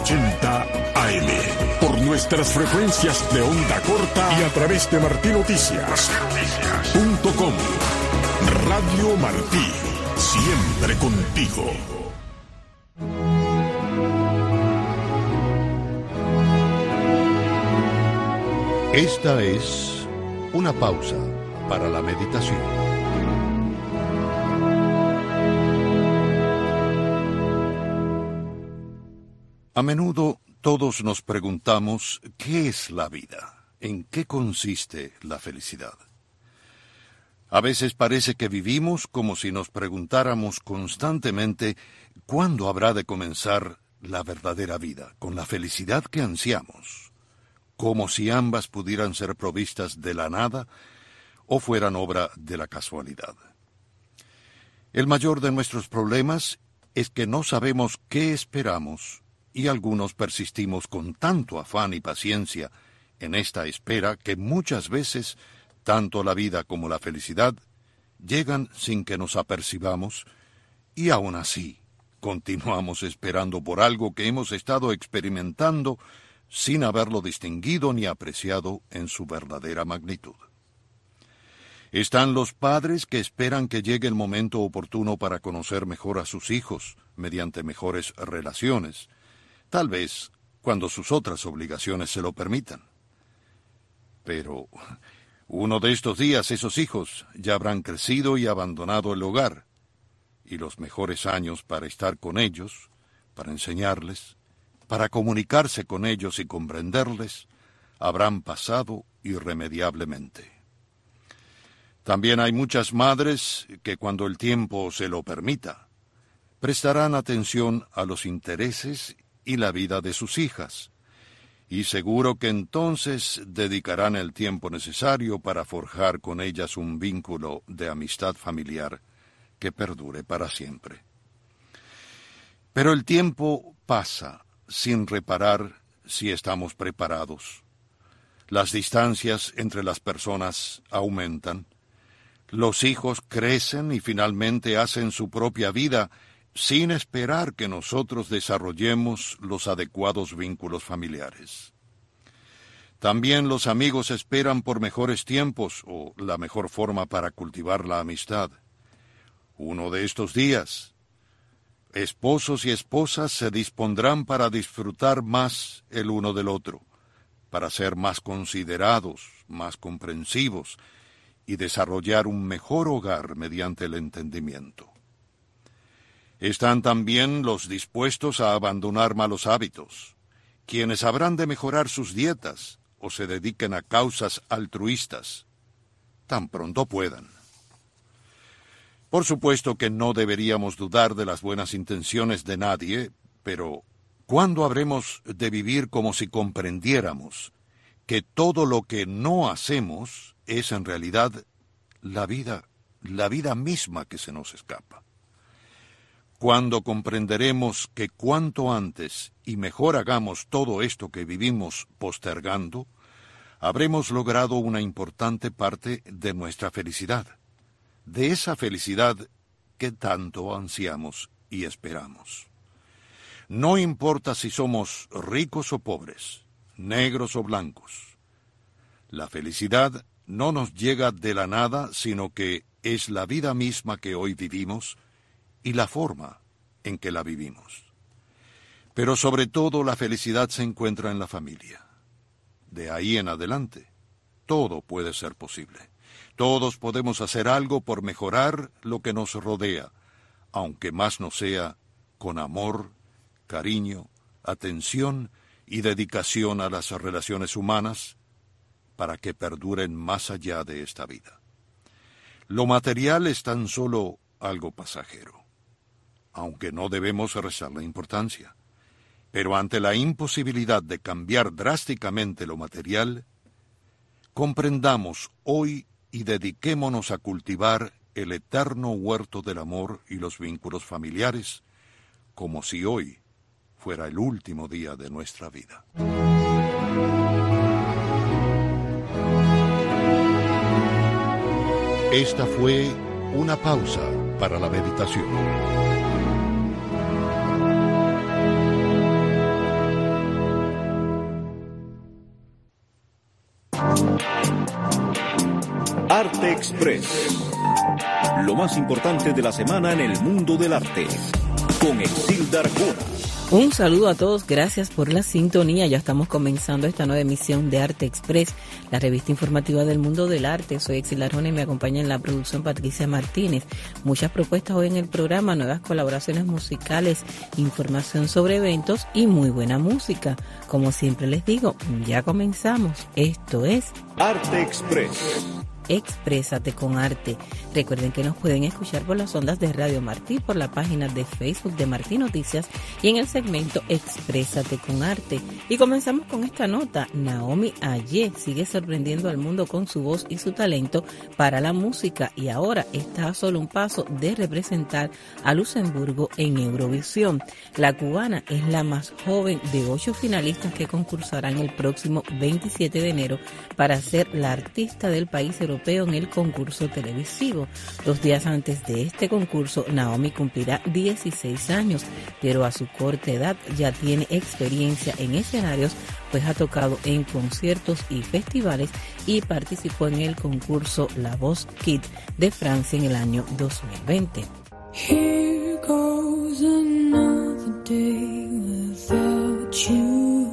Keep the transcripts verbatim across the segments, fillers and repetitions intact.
ochenta A M. Por nuestras frecuencias de onda corta y a través de martí noticias punto com. Radio Martí, siempre contigo. Esta es una pausa para la meditación. A menudo todos nos preguntamos ¿qué es la vida? ¿En qué consiste la felicidad? A veces parece que vivimos como si nos preguntáramos constantemente ¿cuándo habrá de comenzar la verdadera vida, con la felicidad que ansiamos? Como si ambas pudieran ser provistas de la nada o fueran obra de la casualidad. El mayor de nuestros problemas es que no sabemos qué esperamos y algunos persistimos con tanto afán y paciencia en esta espera que muchas veces tanto la vida como la felicidad llegan sin que nos apercibamos y aún así continuamos esperando por algo que hemos estado experimentando sin haberlo distinguido ni apreciado en su verdadera magnitud. Están los padres que esperan que llegue el momento oportuno para conocer mejor a sus hijos mediante mejores relaciones, tal vez cuando sus otras obligaciones se lo permitan. Pero uno de estos días esos hijos ya habrán crecido y abandonado el hogar, y los mejores años para estar con ellos, para enseñarles, para comunicarse con ellos y comprenderles, habrán pasado irremediablemente. También hay muchas madres que cuando el tiempo se lo permita, prestarán atención a los intereses y la vida de sus hijas, y seguro que entonces dedicarán el tiempo necesario para forjar con ellas un vínculo de amistad familiar que perdure para siempre. Pero el tiempo pasa sin reparar si estamos preparados. Las distancias entre las personas aumentan. Los hijos crecen y finalmente hacen su propia vida sin esperar que nosotros desarrollemos los adecuados vínculos familiares. También los amigos esperan por mejores tiempos o la mejor forma para cultivar la amistad. Uno de estos días, esposos y esposas se dispondrán para disfrutar más el uno del otro, para ser más considerados, más comprensivos y desarrollar un mejor hogar mediante el entendimiento. Están también los dispuestos a abandonar malos hábitos, quienes habrán de mejorar sus dietas o se dediquen a causas altruistas, tan pronto puedan. Por supuesto que no deberíamos dudar de las buenas intenciones de nadie, pero ¿cuándo habremos de vivir como si comprendiéramos que todo lo que no hacemos es en realidad la vida, la vida misma que se nos escapa? Cuando comprenderemos que cuanto antes y mejor hagamos todo esto que vivimos postergando, habremos logrado una importante parte de nuestra felicidad, de esa felicidad que tanto ansiamos y esperamos. No importa si somos ricos o pobres, negros o blancos. La felicidad no nos llega de la nada, sino que es la vida misma que hoy vivimos y la forma en que la vivimos. Pero sobre todo la felicidad se encuentra en la familia. De ahí en adelante, todo puede ser posible. Todos podemos hacer algo por mejorar lo que nos rodea, aunque más no sea con amor, cariño, atención y dedicación a las relaciones humanas, para que perduren más allá de esta vida. Lo material es tan solo algo pasajero, aunque no debemos restarle importancia. Pero ante la imposibilidad de cambiar drásticamente lo material, comprendamos hoy y dediquémonos a cultivar el eterno huerto del amor y los vínculos familiares, como si hoy fuera el último día de nuestra vida. Esta fue una pausa para la meditación. Arte Express. Lo más importante de la semana en el mundo del arte. Con Exilda Arjona. Un saludo a todos, gracias por la sintonía. Ya estamos comenzando esta nueva emisión de Arte Express, la revista informativa del mundo del arte. Soy Exilda Arjona y me acompaña en la producción Patricia Martínez. Muchas propuestas hoy en el programa, nuevas colaboraciones musicales, información sobre eventos y muy buena música. Como siempre les digo, ya comenzamos. Esto es Arte Express. Exprésate con arte. Recuerden que nos pueden escuchar por las ondas de Radio Martí, por la página de Facebook de Martí Noticias y en el segmento Exprésate con arte. Y comenzamos con esta nota. Naomi Aye sigue sorprendiendo al mundo con su voz y su talento para la música y ahora está a solo un paso de representar a Luxemburgo en Eurovisión. La cubana es la más joven de ocho finalistas que concursarán el próximo veintisiete de enero para ser la artista del país europeo en el concurso televisivo. Dos días antes de este concurso, Naomi cumplirá dieciséis años, pero a su corta edad ya tiene experiencia en escenarios, pues ha tocado en conciertos y festivales y participó en el concurso La Voz Kids de Francia en el año dos mil veinte. Here goes another day without you.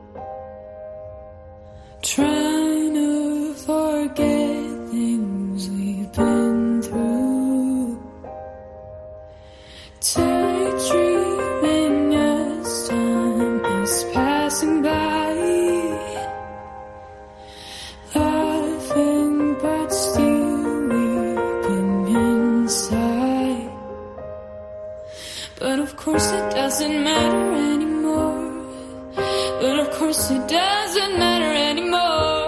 Trying to forget things we've been through. Daydreaming as time is passing by. Laughing but still weeping inside. But of course it doesn't matter anymore. But of course it doesn't matter anymore.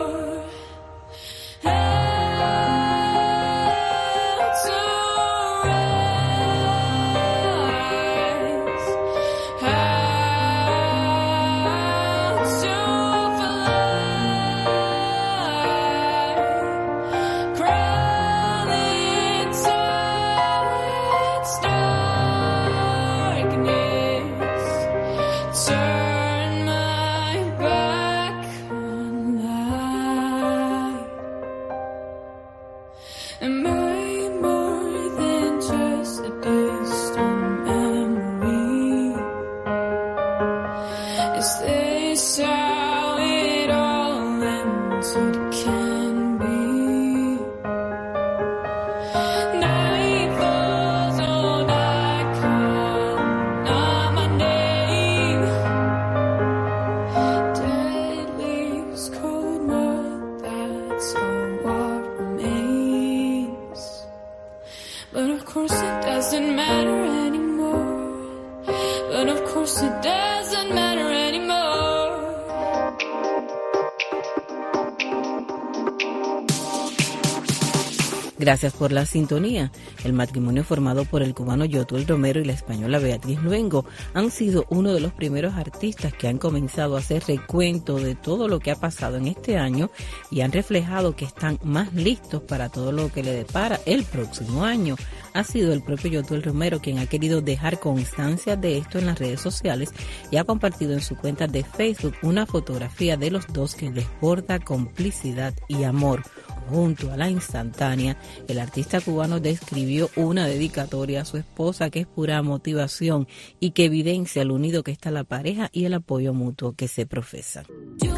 Gracias por la sintonía. El matrimonio formado por el cubano Yotuel Romero y la española Beatriz Luengo han sido uno de los primeros artistas que han comenzado a hacer recuento de todo lo que ha pasado en este año y han reflejado que están más listos para todo lo que le depara el próximo año. Ha sido el propio Yotuel Romero quien ha querido dejar constancia de esto en las redes sociales y ha compartido en su cuenta de Facebook una fotografía de los dos que desborda complicidad y amor. Junto a la instantánea, el artista cubano describió una dedicatoria a su esposa que es pura motivación y que evidencia lo unido que está la pareja y el apoyo mutuo que se profesa. Yo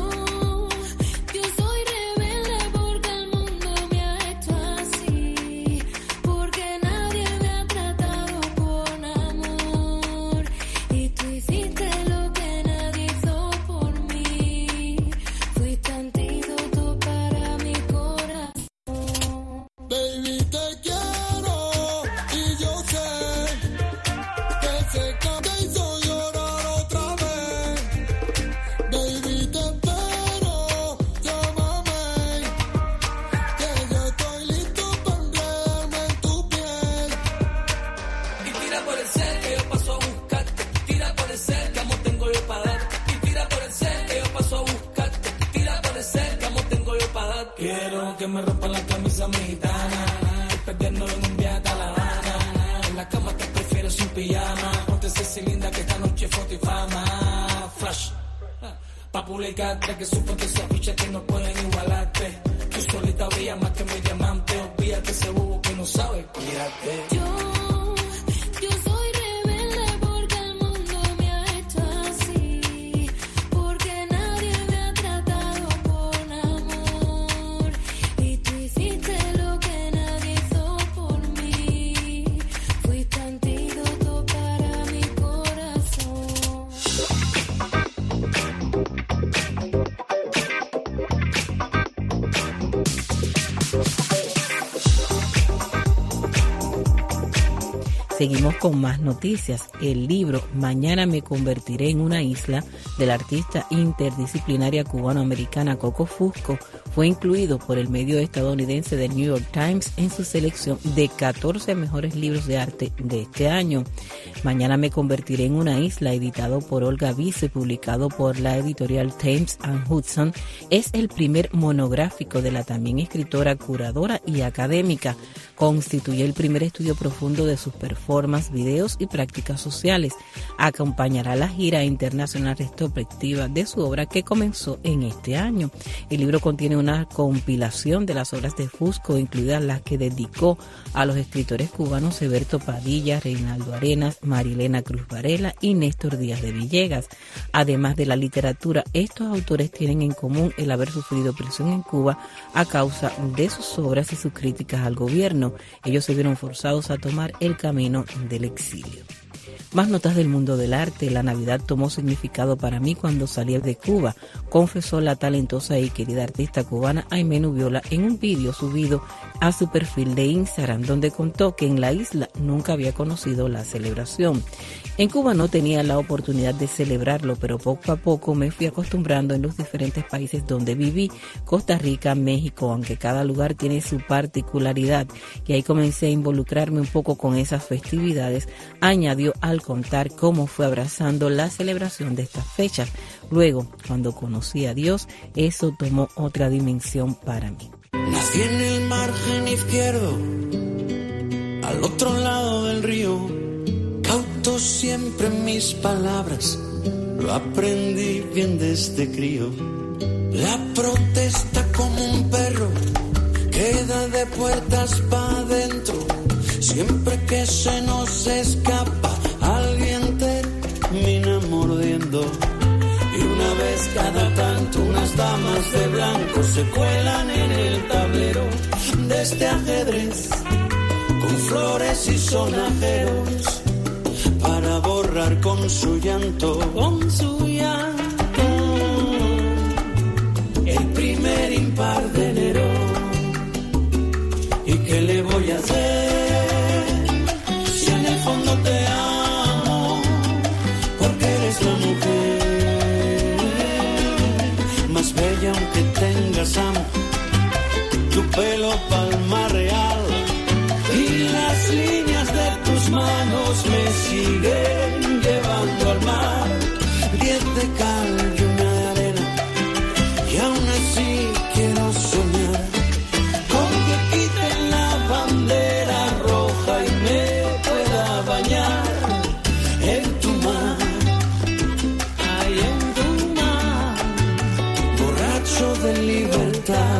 Quiero que me rompa la camisa mexicana, perdiendo en un viaje a La Habana. En la cama te prefiero sin pijama, ponte sexy linda que esta noche foto y fama. Flash, pa' publicarte que suponte esa ficha que no pueden igualarte. tú solita brillas más que mi diamante. Olvídate ese bobo que no sabe cuídate. Yo Yo soy rebelde porque el mundo me ha hecho así, porque nadie me ha tratado con amor, y tú hiciste lo que nadie hizo por mí, fuiste antídoto para mi corazón. Seguimos con más noticias. El libro Mañana me convertiré en una isla, de la artista interdisciplinaria cubano-americana Coco Fusco, fue incluido por el medio estadounidense The New York Times en su selección de catorce mejores libros de arte de este año. Mañana me convertiré en una isla, editado por Olga Vice, publicado por la editorial Thames and Hudson, es el primer monográfico de la también escritora, curadora y académica. Constituye el primer estudio profundo de sus performances, videos y prácticas sociales. Acompañará la gira internacional retrospectiva de su obra que comenzó en este año. El libro contiene una compilación de las obras de Fusco, incluidas las que dedicó a los escritores cubanos Eberto Padilla, Reinaldo Arenas, Marilena Cruz Varela y Néstor Díaz de Villegas. Además de la literatura, estos autores tienen en común el haber sufrido prisión en Cuba a causa de sus obras y sus críticas al gobierno. Ellos se vieron forzados a tomar el camino del exilio. Más notas del mundo del arte. La Navidad tomó significado para mí cuando salí de Cuba, confesó la talentosa y querida artista cubana Aimee Nubiola en un vídeo subido a su perfil de Instagram, donde contó que en la isla nunca había conocido la celebración. En Cuba no tenía la oportunidad de celebrarlo, pero poco a poco me fui acostumbrando en los diferentes países donde viví, Costa Rica, México, aunque cada lugar tiene su particularidad, y ahí comencé a involucrarme un poco con esas festividades, añadió al contar cómo fue abrazando la celebración de estas fechas. Luego, cuando conocí a Dios, eso tomó otra dimensión para mí. Nací en el margen izquierdo, al otro lado del río, cauto siempre en mis palabras, lo aprendí bien desde crío. La protesta como un perro, queda de puertas pa' adentro, siempre que se nos escapa, alguien termina mordiendo. Y una vez cada tanto unas damas de blanco se cuelan en el tablero de este ajedrez, con flores y sonajeros, para borrar con su llanto, con su llanto, el primer impar de enero. ¿Y qué le voy a hacer si en el fondo te amo? Porque eres la mujer más bella, aunque tengas hambre, tu pelo palma real y las líneas de tus manos me siguen llevando al mar. Diez de cal y una de arena, y aún así quiero soñar con que quiten la bandera roja y me pueda bañar en tu mar, ay, en tu mar, borracho de libertad.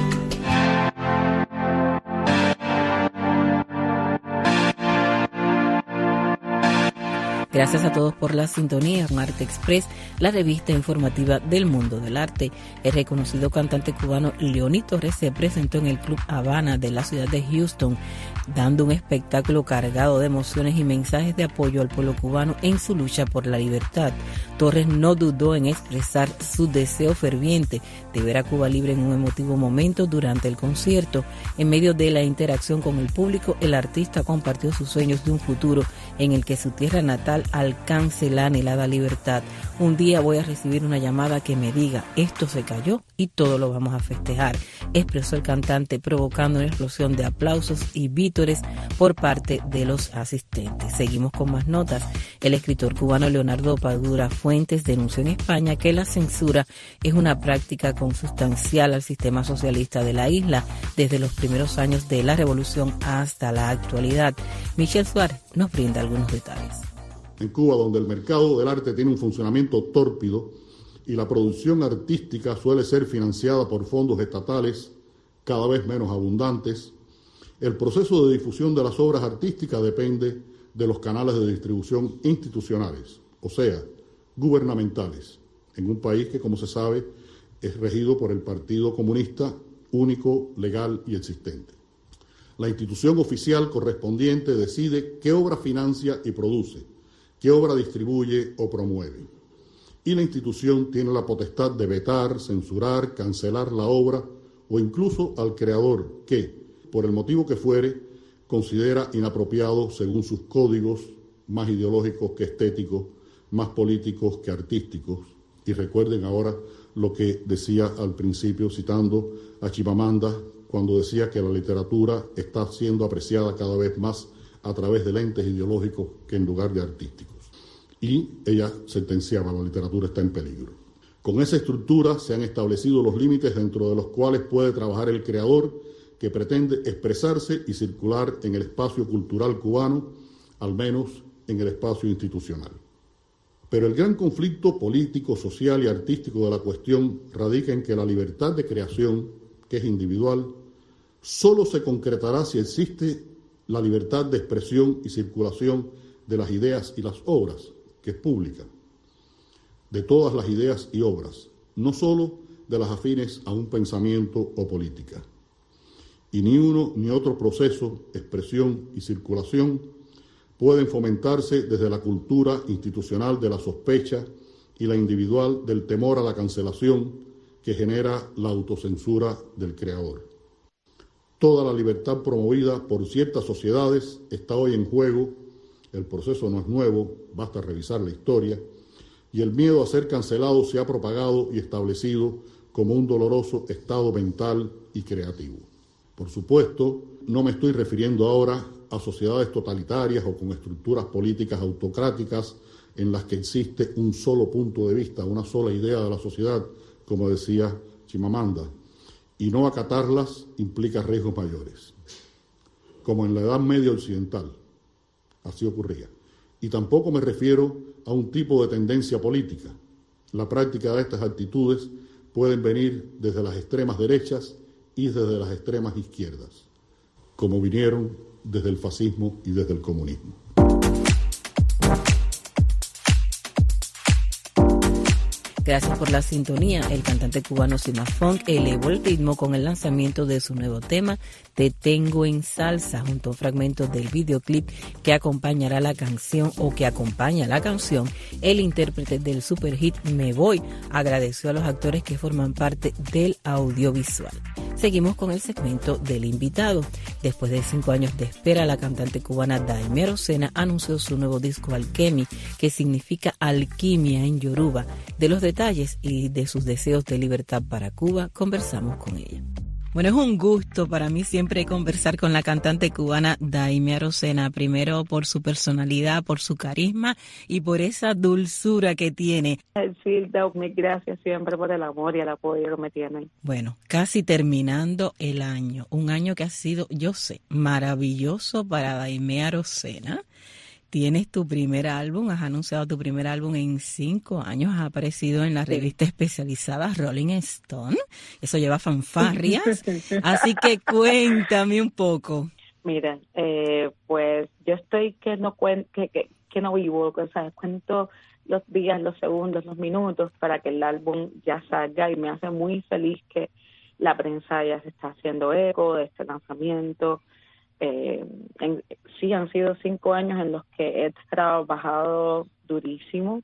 Gracias a todos por la sintonía con Arte Express, la revista informativa del mundo del arte. El reconocido cantante cubano Leoní Torres se presentó en el Club Habana de la ciudad de Houston, dando un espectáculo cargado de emociones y mensajes de apoyo al pueblo cubano en su lucha por la libertad. Torres no dudó en expresar su deseo ferviente de ver a Cuba libre en un emotivo momento durante el concierto. En medio de la interacción con el público, el artista compartió sus sueños de un futuro en el que su tierra natal alcance la anhelada libertad. Un día voy a recibir una llamada que me diga, esto se cayó y todo lo vamos a festejar, expresó el cantante, provocando una explosión de aplausos y vítores por parte de los asistentes. Seguimos con más notas. El escritor cubano Leonardo Padura Fuentes denunció en España que la censura es una práctica consustancial al sistema socialista de la isla desde los primeros años de la revolución hasta la actualidad. Michelle Suárez nos brinda algunos detalles. En Cuba, donde el mercado del arte tiene un funcionamiento tórpido y la producción artística suele ser financiada por fondos estatales, cada vez menos abundantes. El proceso de difusión de las obras artísticas depende de los canales de distribución institucionales, o sea, gubernamentales, en un país que, como se sabe, es regido por el Partido Comunista único, legal y existente. La institución oficial correspondiente decide qué obra financia y produce, qué obra distribuye o promueve. Y la institución tiene la potestad de vetar, censurar, cancelar la obra o incluso al creador que, por el motivo que fuere, considera inapropiado según sus códigos, más ideológicos que estéticos, más políticos que artísticos. Y recuerden ahora lo que decía al principio, citando a Chimamanda, cuando decía que la literatura está siendo apreciada cada vez más a través de lentes ideológicos que en lugar de artísticos. Y ella sentenciaba: la literatura está en peligro. Con esa estructura se han establecido los límites dentro de los cuales puede trabajar el creador que pretende expresarse y circular en el espacio cultural cubano, al menos en el espacio institucional. Pero el gran conflicto político, social y artístico de la cuestión radica en que la libertad de creación, que es individual, solo se concretará si existe la libertad de expresión y circulación de las ideas y las obras, que es pública, de todas las ideas y obras, no solo de las afines a un pensamiento o política. Y ni uno ni otro proceso, expresión y circulación pueden fomentarse desde la cultura institucional de la sospecha y la individual del temor a la cancelación que genera la autocensura del creador. Toda la libertad promovida por ciertas sociedades está hoy en juego. El proceso no es nuevo, basta revisar la historia, y el miedo a ser cancelado se ha propagado y establecido como un doloroso estado mental y creativo. Por supuesto, no me estoy refiriendo ahora a sociedades totalitarias o con estructuras políticas autocráticas en las que existe un solo punto de vista, una sola idea de la sociedad, como decía Chimamanda, y no acatarlas implica riesgos mayores, como en la Edad Media occidental. Así ocurría. Y tampoco me refiero a un tipo de tendencia política. La práctica de estas actitudes pueden venir desde las extremas derechas y desde las extremas izquierdas, como vinieron desde el fascismo y desde el comunismo. Gracias por la sintonía. El cantante cubano Cima Funk elevó el ritmo con el lanzamiento de su nuevo tema, Te Tengo en Salsa, junto a un fragmento del videoclip que acompañará la canción o que acompaña la canción. El intérprete del superhit Me Voy agradeció a los actores que forman parte del audiovisual. Seguimos con el segmento del invitado. Después de cinco años de espera, la cantante cubana Daimé Arocena anunció su nuevo disco Alquemi, que significa alquimia en yoruba. De los detalles y de sus deseos de libertad para Cuba, conversamos con ella. Bueno, es un gusto para mí siempre conversar con la cantante cubana Daimé Arocena, primero por su personalidad, por su carisma y por esa dulzura que tiene. Sí, mil gracias siempre por el amor y el apoyo que me tienen. Bueno, casi terminando el año, un año que ha sido, yo sé, maravilloso para Daimé Arocena. Tienes tu primer álbum, has anunciado tu primer álbum en cinco años, has aparecido en la revista especializada Rolling Stone, eso lleva fanfarrias, así que cuéntame un poco. Mira, eh, pues yo estoy que no cuen- que, que, que no vivo, o sea, cuento los días, los segundos, los minutos para que el álbum ya salga y me hace muy feliz que la prensa ya se está haciendo eco de este lanzamiento. Eh, en, sí, han sido cinco años en los que he trabajado durísimo.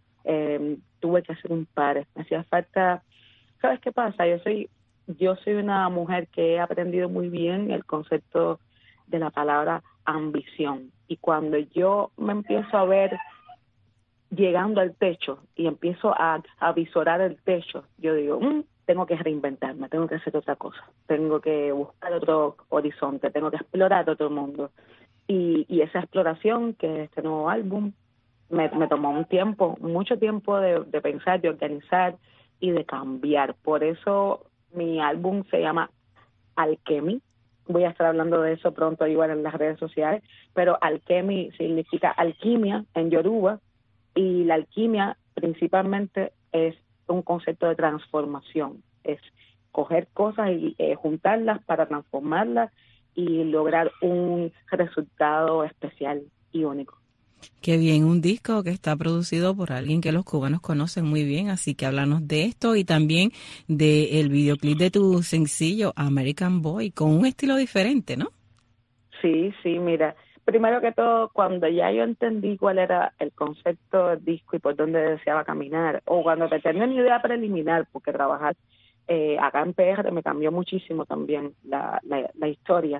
Eh, tuve que hacer un par. Me hacía falta. ¿Sabes qué pasa? Yo soy, yo soy una mujer que he aprendido muy bien el concepto de la palabra ambición. Y cuando yo me empiezo a ver llegando al techo y empiezo a, a visorar el techo, yo digo, mmm, tengo que reinventarme, tengo que hacer otra cosa, tengo que buscar otro horizonte, tengo que explorar otro mundo. Y, y esa exploración, que es este nuevo álbum, me, me tomó un tiempo, mucho tiempo de, de pensar, de organizar y de cambiar. Por eso mi álbum se llama Alquemi. Voy a estar hablando de eso pronto igual en las redes sociales, pero Alquemi significa alquimia en yoruba, y la alquimia principalmente es un concepto de transformación, es coger cosas y eh, juntarlas para transformarlas y lograr un resultado especial y único. Qué bien, un disco que está producido por alguien que los cubanos conocen muy bien, así que háblanos de esto y también del videoclip de tu sencillo American Boy, con un estilo diferente, ¿no? Sí, sí, mira, primero que todo, cuando ya yo entendí cuál era el concepto del disco y por dónde deseaba caminar, o cuando te tenía una idea preliminar, porque trabajar eh, acá en P R me cambió muchísimo también la, la, la historia,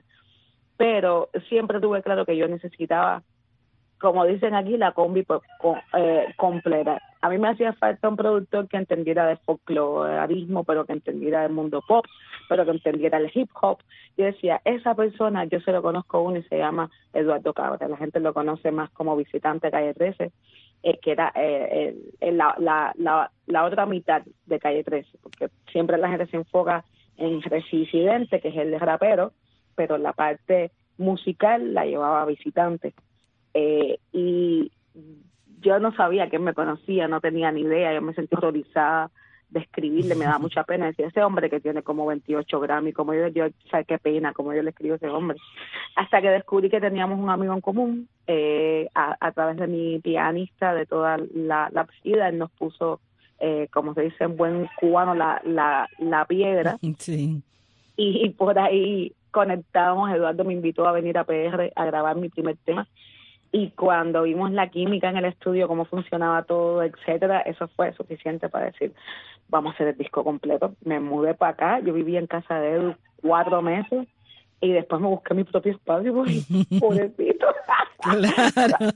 pero siempre tuve claro que yo necesitaba, como dicen aquí, la combi pues, con, eh, completa. A mí me hacía falta un productor que entendiera de folclorismo, pero que entendiera del mundo pop, pero que entendiera el hip hop. Yo decía, esa persona, yo se lo conozco uno y se llama Eduardo Cabra. La gente lo conoce más como visitante de Calle trece, eh, que era eh, el, la, la, la, la otra mitad de Calle trece, porque siempre la gente se enfoca en Residente, que es el rapero, pero la parte musical la llevaba Visitante. Eh, y yo no sabía que él me conocía, no tenía ni idea, yo me sentí horrorizada de escribirle, me da mucha pena decir, ese hombre que tiene como veintiocho Grammy, como yo, yo, ¿sabes qué pena, como yo le escribo a ese hombre? Hasta que descubrí que teníamos un amigo en común, eh, a, a través de mi pianista de toda la, la vida, él nos puso, eh, como se dice en buen cubano, la, la, la piedra, Sí. y, y por ahí conectamos. Eduardo me invitó a venir a P R a grabar mi primer tema. Y cuando vimos la química en el estudio, cómo funcionaba todo, etcétera, eso fue suficiente para decir, vamos a hacer el disco completo. Me mudé para acá, yo vivía en casa de Edu cuatro meses y después me busqué mi propio espacio, porque, pobrecito. Claro.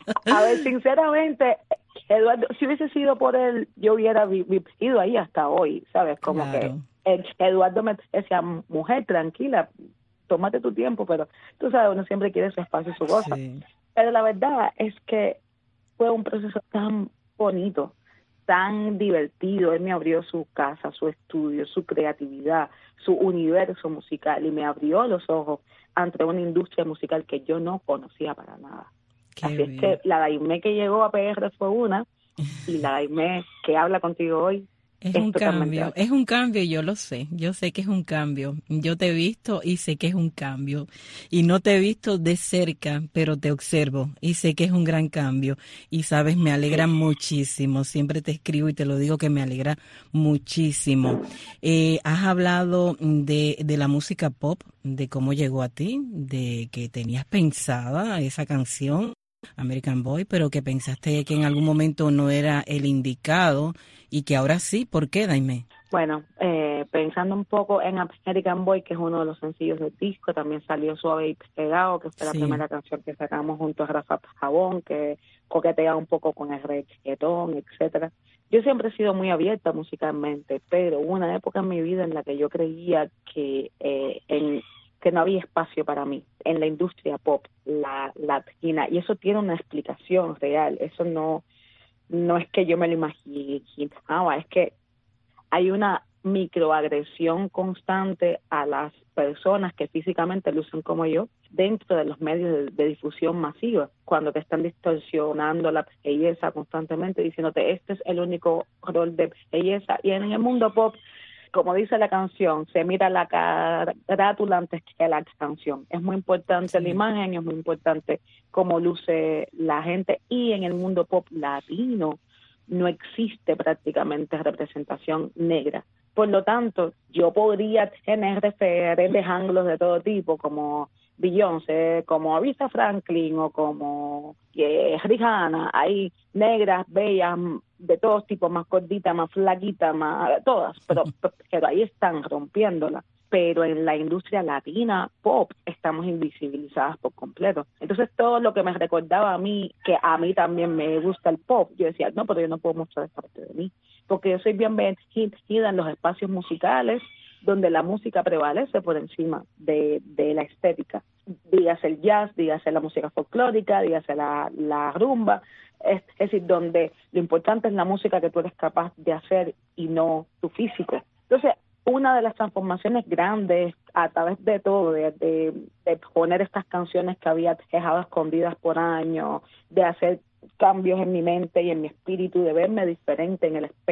A ver, sinceramente, Eduardo, si hubiese sido por él, yo hubiera vivido ahí hasta hoy, ¿sabes? Como Claro. que Eduardo me decía, mujer, tranquila, tómate tu tiempo, pero tú sabes, uno siempre quiere su espacio y su cosa. Sí. Pero la verdad es que fue un proceso tan bonito, tan divertido. Él me abrió su casa, su estudio, su creatividad, su universo musical, y me abrió los ojos ante una industria musical que yo no conocía para nada. Qué Así bien. es que la Daimé que llegó a P R fue una, y la Daimé que habla contigo hoy Es es un totalmente cambio, otra. es un cambio, yo lo sé, yo sé que es un cambio, yo te he visto y sé que es un cambio, y no te he visto de cerca, pero te observo y sé que es un gran cambio, y sabes, me alegra Sí. muchísimo, siempre te escribo y te lo digo que me alegra muchísimo. Eh, has hablado de, de la música pop, de cómo llegó a ti, de que tenías pensada esa canción, American Boy, pero que pensaste que en algún momento no era el indicado y que ahora sí. ¿Por qué, Daimé? Bueno, eh, pensando un poco en American Boy, que es uno de los sencillos del disco, también salió Suave y Pegado, que fue la Sí. primera canción que sacamos junto a Rafa Jabón, que coquetea un poco con el reggaetón, etcétera. Yo siempre he sido muy abierta musicalmente, pero hubo una época en mi vida en la que yo creía que eh, en que no había espacio para mí en la industria pop la latina, y eso tiene una explicación real. Eso no no es que yo me lo imaginaba, es que hay una microagresión constante a las personas que físicamente lucen como yo dentro de los medios de, de difusión masiva, cuando te están distorsionando la belleza constantemente, diciéndote este es el único rol de belleza. Y en el mundo pop, como dice la canción, se mira la carátula antes que la canción. Es muy importante Sí. la imagen, es muy importante cómo luce la gente, y en el mundo pop latino no existe prácticamente representación negra. Por lo tanto, yo podría tener referentes ángulos de todo tipo, como Beyoncé, como Aretha Franklin o como eh, Rihanna. Hay negras, bellas, de todos tipos, más gorditas, más flaquitas, más todas, pero, pero ahí están rompiéndola. Pero en la industria latina pop estamos invisibilizadas por completo. Entonces todo lo que me recordaba a mí, que a mí también me gusta el pop, yo decía, no, pero yo no puedo mostrar esta parte de mí, porque yo soy bien bienvenida en los espacios musicales donde la música prevalece por encima de, de la estética. Dígase el jazz, dígase la música folclórica, dígase la, la rumba, es, es decir, donde lo importante es la música que tú eres capaz de hacer y no tu físico. Entonces, una de las transformaciones grandes a través de todo, de, de, de poner estas canciones que había dejado escondidas por años, de hacer cambios en mi mente y en mi espíritu, de verme diferente en el espejo,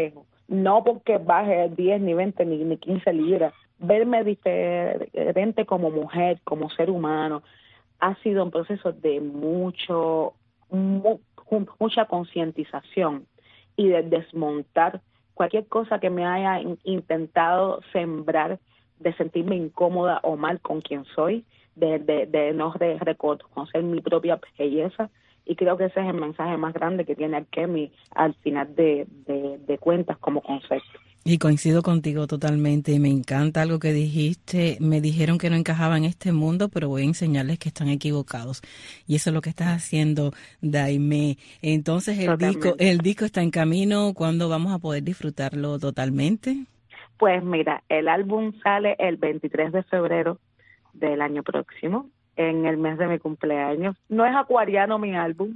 no porque baje diez, ni veinte, ni, ni quince libras. Verme diferente como mujer, como ser humano, ha sido un proceso de mucho, mu, mucha concientización y de desmontar cualquier cosa que me haya in, intentado sembrar, de sentirme incómoda o mal con quien soy, de, de, de no de reconocer mi propia belleza. Y creo que ese es el mensaje más grande que tiene Alchemy al final de, de, de cuentas como concepto. Y coincido contigo totalmente, me encanta algo que dijiste, me dijeron que no encajaba en este mundo, pero voy a enseñarles que están equivocados. Y eso es lo que estás haciendo, Daimé. Entonces, el disco, el disco está en camino, ¿cuándo vamos a poder disfrutarlo totalmente? Pues mira, el álbum sale el veintitrés de febrero del año próximo, en el mes de mi cumpleaños. No es acuariano mi álbum,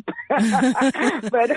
pero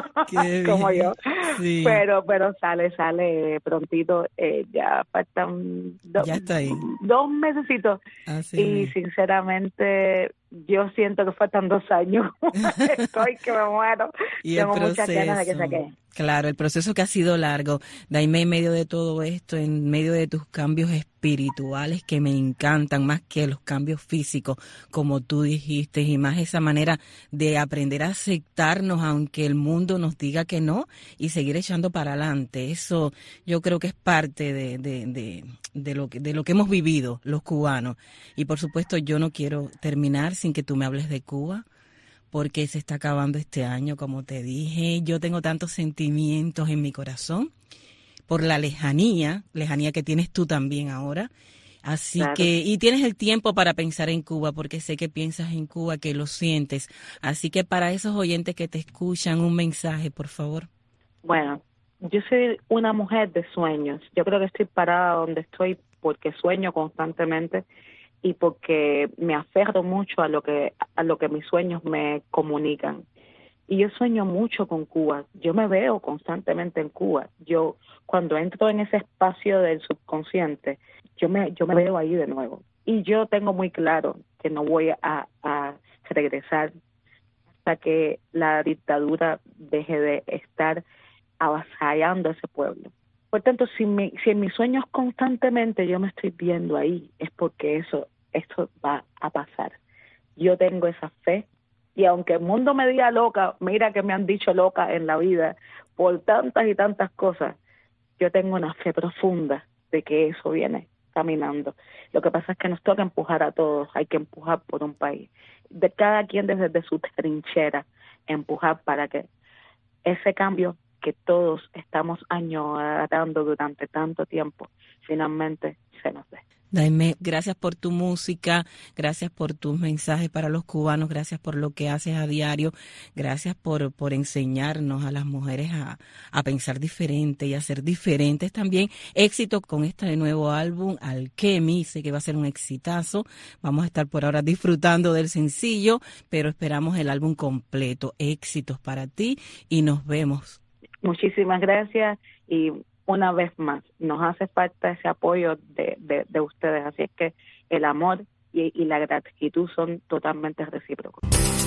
como yo, sí. pero pero sale sale prontito, eh, ya faltan do, ya está ahí. dos mesecitos. Así y es. Sinceramente yo siento que faltan dos años. Estoy que me muero. Y Tengo el muchas proceso, ganas de que saque. Claro, el proceso que ha sido largo. Daimé, en medio de todo esto, en medio de tus cambios espirituales que me encantan más que los cambios físicos, como tú dijiste, y más esa manera de aprender a aceptarnos aunque el mundo nos diga que no y seguir echando para adelante. Eso yo creo que es parte de, de, de, de, lo que, de lo que hemos vivido los cubanos. Y por supuesto yo no quiero terminar sin que tú me hables de Cuba, porque se está acabando este año, como te dije. Yo tengo tantos sentimientos en mi corazón por la lejanía, lejanía que tienes tú también ahora. Así claro. que, y tienes el tiempo para pensar en Cuba, porque sé que piensas en Cuba, que lo sientes. Así que para esos oyentes que te escuchan, un mensaje, por favor. Bueno, yo soy una mujer de sueños. Yo creo que estoy parada donde estoy porque sueño constantemente y porque me aferro mucho a lo que a lo que mis sueños me comunican. Y yo sueño mucho con Cuba. Yo me veo constantemente en Cuba. Yo cuando entro en ese espacio del subconsciente, yo me yo me veo ahí de nuevo. Y yo tengo muy claro que no voy a, a regresar hasta que la dictadura deje de estar avasallando a ese pueblo. Por tanto, si, mi, si en mis sueños constantemente yo me estoy viendo ahí, es porque eso, esto va a pasar. Yo tengo esa fe, y aunque el mundo me diga loca, mira que me han dicho loca en la vida por tantas y tantas cosas, yo tengo una fe profunda de que eso viene caminando. Lo que pasa es que nos toca empujar a todos, hay que empujar por un país. De cada quien desde de su trinchera, empujar para que ese cambio que todos estamos añorando durante tanto tiempo, finalmente se nos dé. Daimé, gracias por tu música, gracias por tus mensajes para los cubanos, gracias por lo que haces a diario, gracias por, por enseñarnos a las mujeres a, a pensar diferente y a ser diferentes también. Éxito con este nuevo álbum, Alchemy, sé que va a ser un exitazo. Vamos a estar por ahora disfrutando del sencillo, pero esperamos el álbum completo. Éxitos para ti y nos vemos. Muchísimas gracias y una vez más, nos hace falta ese apoyo de, de, de ustedes, así es que el amor y, y la gratitud son totalmente recíprocos.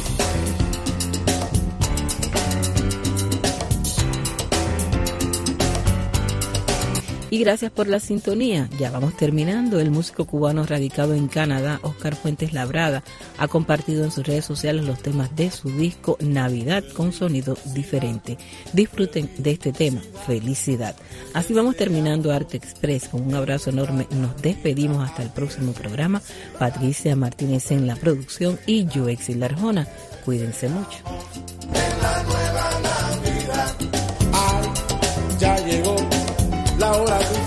Y gracias por la sintonía. Ya vamos terminando. El músico cubano radicado en Canadá, Oscar Fuentes Labrada, ha compartido en sus redes sociales los temas de su disco Navidad con sonido diferente. Disfruten de este tema, Felicidad. Así vamos terminando Arte Express. Con un abrazo enorme nos despedimos hasta el próximo programa. Patricia Martínez en la producción y yo, Exil Arjona. Cuídense mucho. En la nueva Navidad, ay, ya llegó la hora de